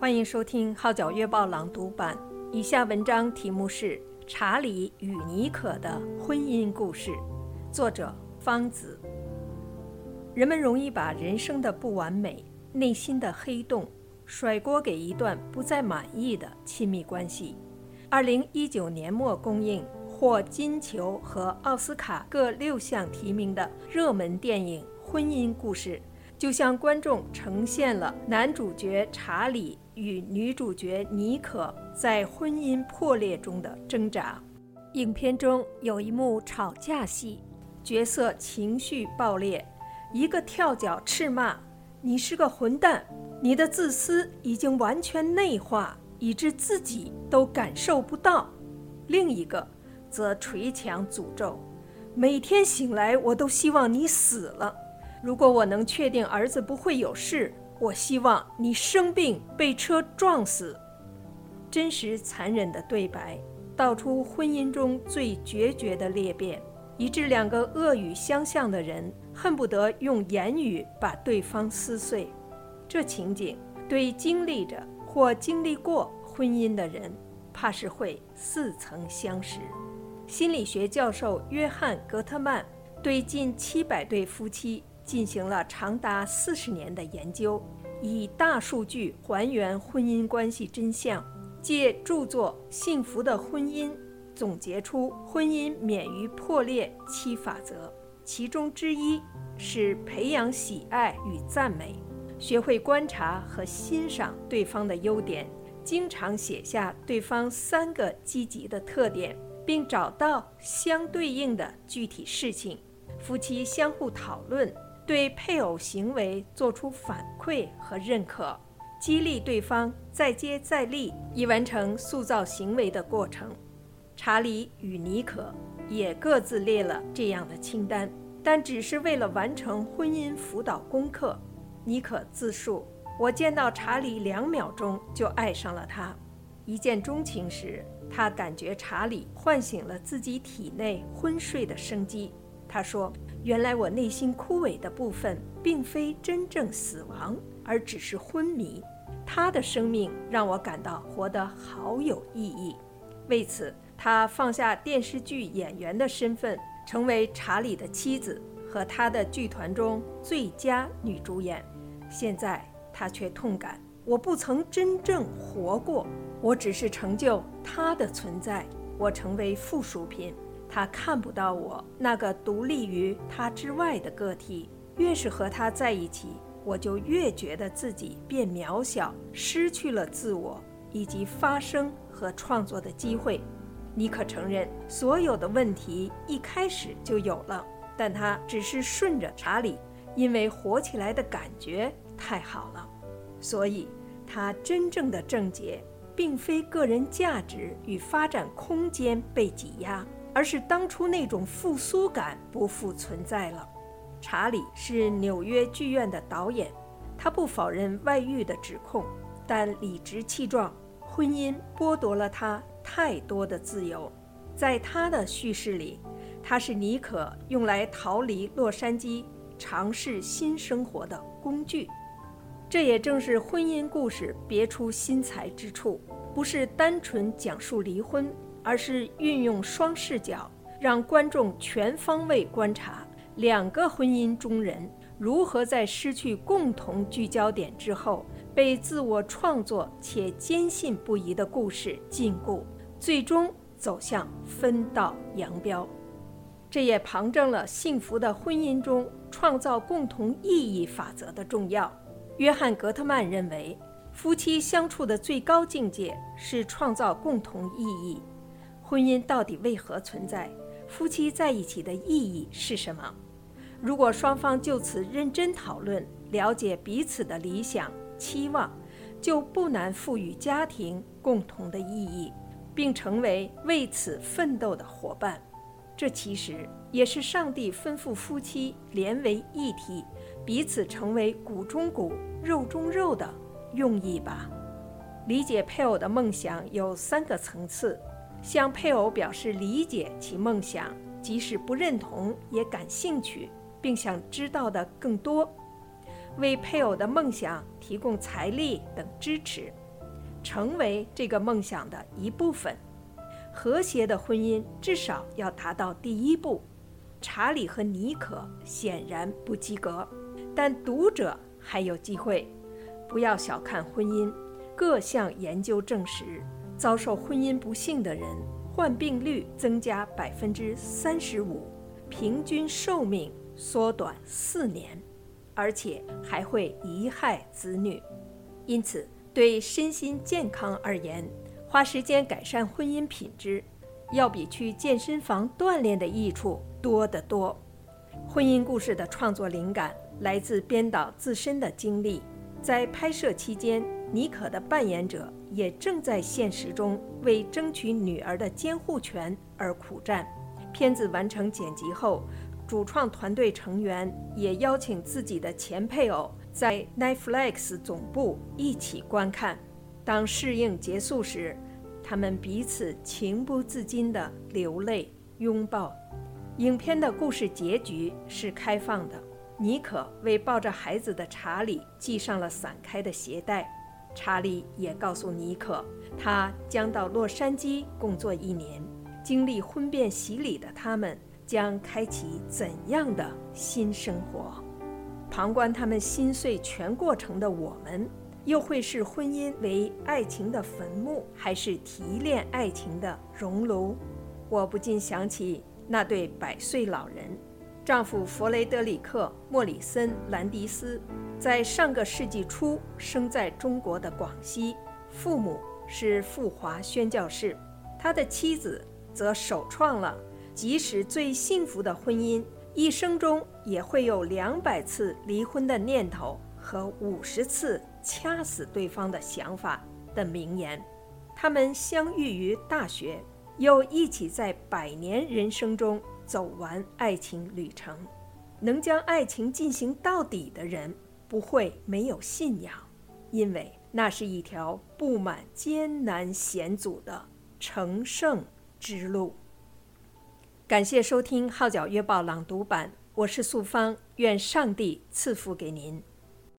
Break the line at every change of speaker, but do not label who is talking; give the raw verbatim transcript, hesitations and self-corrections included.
欢迎收听号角月报朗读版。以下文章题目是《查理与妮可的婚姻故事》，作者方子。人们容易把人生的不完美、内心的黑洞甩锅给一段不再满意的亲密关系。二零一九年末公映，获金球和奥斯卡各六项提名的热门电影《婚姻故事》，就向观众呈现了男主角查理与女主角妮可在婚姻破裂中的挣扎。影片中有一幕吵架戏，角色情绪爆裂，一个跳脚斥骂：“你是个混蛋，你的自私已经完全内化，以致自己都感受不到。”另一个则捶墙诅咒：“每天醒来我都希望你死了，如果我能确定儿子不会有事，我希望你生病被车撞死。”真实残忍的对白道出婚姻中最决绝的裂变，以致两个恶语相向的人恨不得用言语把对方撕碎。这情景对经历着或经历过婚姻的人怕是会似曾相识。心理学教授约翰·格特曼对近七百对夫妻进行了长达四十年的研究，以大数据还原婚姻关系真相，借著作《幸福的婚姻》总结出婚姻免于破裂七法则，其中之一是培养喜爱与赞美，学会观察和欣赏对方的优点，经常写下对方三个积极的特点，并找到相对应的具体事情。夫妻相互讨论，对配偶行为做出反馈和认可，激励对方再接再厉，以完成塑造行为的过程。查理与妮可也各自列了这样的清单，但只是为了完成婚姻辅导功课。妮可自述：“我见到查理两秒钟就爱上了他。一见钟情时，他感觉查理唤醒了自己体内昏睡的生机。他说，原来我内心枯萎的部分并非真正死亡，而只是昏迷。他的生命让我感到活得好有意义。”为此，他放下电视剧演员的身份，成为查理的妻子和他的剧团中最佳女主演。现在他却痛感，我不曾真正活过，我只是成就他的存在，我成为附属品。他看不到我那个独立于他之外的个体，越是和他在一起，我就越觉得自己变渺小，失去了自我以及发声和创作的机会。妮可承认，所有的问题一开始就有了，但他只是顺着查理，因为活起来的感觉太好了。所以他真正的症结并非个人价值与发展空间被挤压，而是当初那种复苏感不复存在了。查理是纽约剧院的导演，他不否认外遇的指控，但理直气壮，婚姻剥夺了他太多的自由。在他的叙事里，他是妮可用来逃离洛杉矶、尝试新生活的工具。这也正是婚姻故事别出心裁之处，不是单纯讲述离婚，而是运用双视角，让观众全方位观察两个婚姻中人如何在失去共同聚焦点之后，被自我创作且坚信不疑的故事禁锢，最终走向分道扬镳。这也旁证了幸福的婚姻中创造共同意义法则的重要。约翰·格特曼认为，夫妻相处的最高境界是创造共同意义。婚姻到底为何存在？夫妻在一起的意义是什么？如果双方就此认真讨论，了解彼此的理想、期望，就不难赋予家庭共同的意义，并成为为此奋斗的伙伴。这其实也是上帝吩咐夫妻连为一体，彼此成为骨中骨、肉中肉的用意吧。理解配偶的梦想有三个层次：向配偶表示理解其梦想，即使不认同也感兴趣，并想知道的更多；为配偶的梦想提供财力等支持； 成为这个梦想的一部分。和谐的婚姻至少要达到第一步。查理和妮可显然不及格，但读者还有机会。不要小看婚姻，各项研究证实，遭受婚姻不幸的人患病率增加百分之三十五，平均寿命缩短四年，而且还会贻害子女。因此，对身心健康而言，花时间改善婚姻品质，要比去健身房锻炼的益处多得多。婚姻故事的创作灵感来自编导自身的经历，在拍摄期间，妮可的扮演者也正在现实中为争取女儿的监护权而苦战。片子完成剪辑后，主创团队成员也邀请自己的前配偶在 Netflix 总部一起观看。当试映结束时，他们彼此情不自禁地流泪拥抱。影片的故事结局是开放的，妮可为抱着孩子的查理系上了散开的鞋带。查理也告诉妮可，他将到洛杉矶工作一年，经历婚变洗礼的他们将开启怎样的新生活？旁观他们心碎全过程的我们，又会是婚姻为爱情的坟墓，还是提炼爱情的熔炉？我不禁想起那对百岁老人，丈夫弗雷德里克·莫里森·兰迪斯在上个世纪初生在中国的广西，父母是富华宣教士，他的妻子则首创了即使最幸福的婚姻，一生中也会有两百次离婚的念头和五十次掐死对方的想法的名言。他们相遇于大学，又一起在百年人生中走完爱情旅程。能将爱情进行到底的人不会没有信仰，因为那是一条布满艰难险阻的成圣之路。感谢收听《号角月报》朗读版，我是素芳，愿上帝赐福给您。